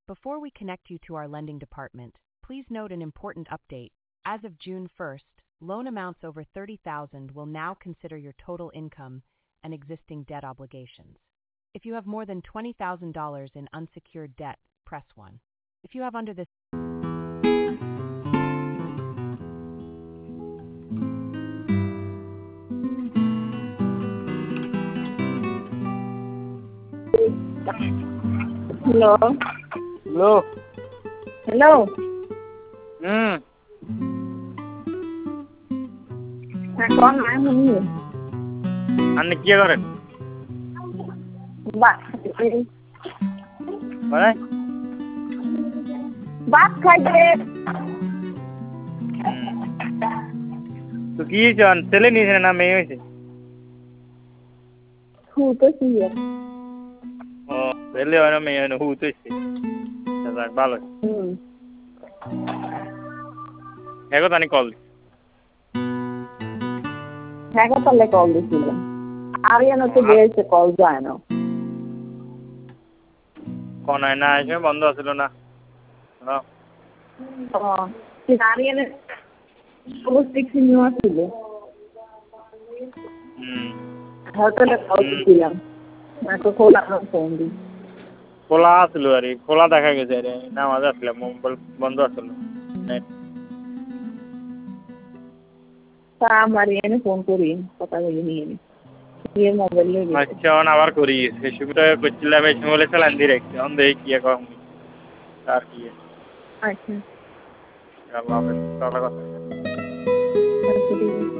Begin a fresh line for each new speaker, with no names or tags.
Before we connect you to our lending department, please note an important update. As of June 1st, loan amounts over $30,000 will now consider your total income and existing debt obligations. If you have more than $20,000 in unsecured debt, press 1. If you have under this
Hello.
Hello.
Hello. Con ai muốn gì?
Anh kia rồi.
Bạn
Vào đây.
bác khai đi.
তো কি জন ছেলে নিয়েছে না মেয়ে হয়েছে?
তো কি
ও ছেলে হয় না মেয়ে হয় না হু তো হয়েছে। যাক ভালো। এখন তানি কল দিই।
হ্যাঁ তাহলে কল দিছিলাম আরিয়ানা তো বেরিয়েছে কল যায় না
কোন হয় না এসে বন্ধ আছিল না
আরিয়ানা সমস্ত নিউ আসছিল তাহলে কল দিছিলাম তো খোলা ফোন দিই
খোলা আছিল আর খোলা দেখা গেছে রে নামাজ আসলাম মোবাইল বন্ধ আছিল
আমার এনে ফোন করি কথা বলে নিয়ে নি ये मोबाइल ले
আচ্ছা অন আবার করি ফেসবুকে করছিলাম এই সময় চালান ডাইরেক্ট অন দেই কি এখন আর কি
আচ্ছা
আল্লাহ হাফেজ কথা